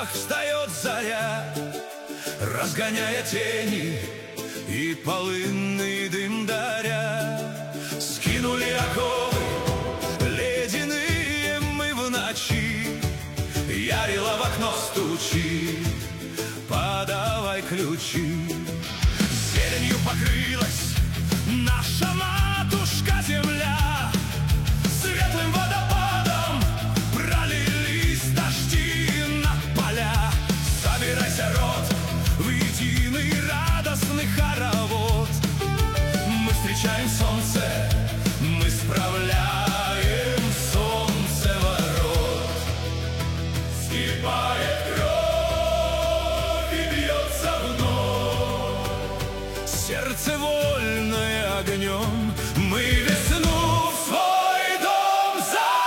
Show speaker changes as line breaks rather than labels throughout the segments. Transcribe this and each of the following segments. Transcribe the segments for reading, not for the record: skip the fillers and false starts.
небах встает заря, разгоняя тени и полынный дым даря. Скинули оковы ледяные мы в ночи, ярила в окно стучи, подавай ключи. Зеленью покрылась наша матушка-земля, светлым водопадом пролились дожди на поля. Собирайся, род, в единый радостный хоровод. Мы встречаем солнце, мы справляем солнцеворот. Вскипает кровь и бьется вновь, сердце вольное огнем. Мы весну в свой дом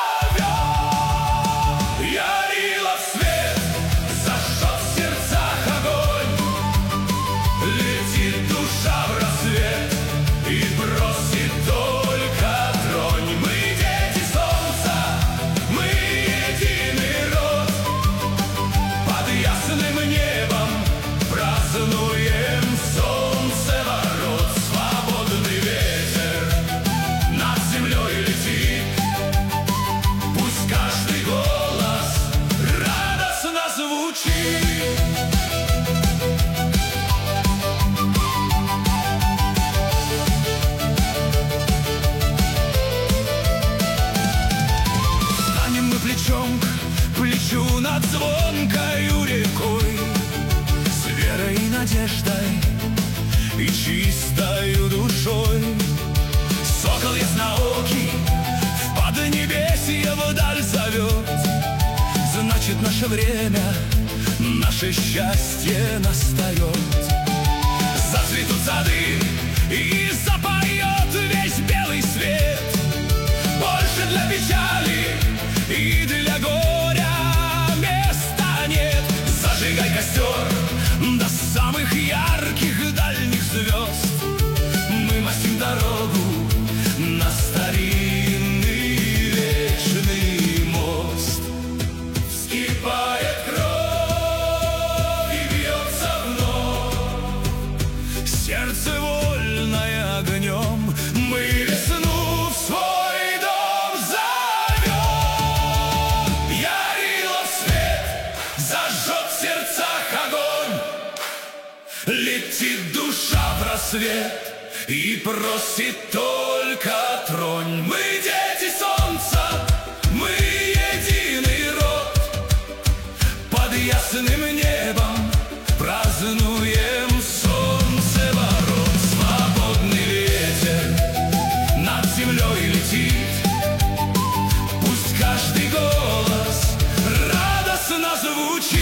зовем. Ярилов свет зажжет в сердцах огонь, летит душа в рассвет и бросит только тронь. Мы дети солнца, мы единый род, под ясным небом празднуем солнцеворот. Свободный ветер над землей летит, пусть каждый голос радостно звучит. Станем мы плечом к плечу над звонкою рекой, с верой и надеждой и чистою душой. Сокол ясноокий в поднебесье вдаль зовет, значит, наше время, наше счастье настает. Зацветут сады и запоет весь белый свет, больше для печали и для горя места нет. Зажигай костер до самых ярких дальних звезд, мы мостим дорогу на старинный вечный мост. Вскипает кровь и бьется вновь, сердце вольное огнем. Мы весну в свой дом зовем. Ярилов свет зажжет в сердцах огонь, летит душа в рассвет и просит только тронь. Мы дети солнца, мы единый род, под ясным небом празднуем солнцеворот. Свободный ветер над землей летит, пусть каждый голос радостно звучит.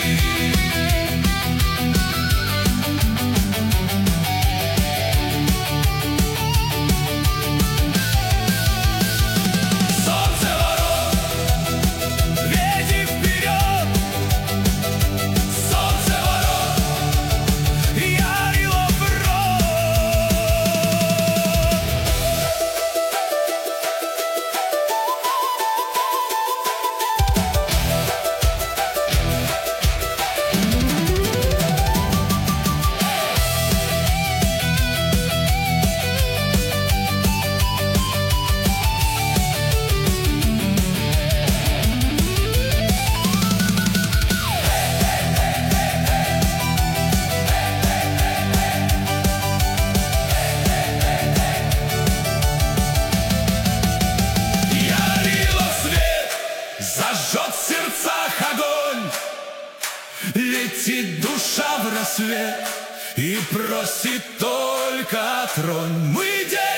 Зажжет в сердцах огонь, летит душа в рассвет и просит только тронь. Мы дети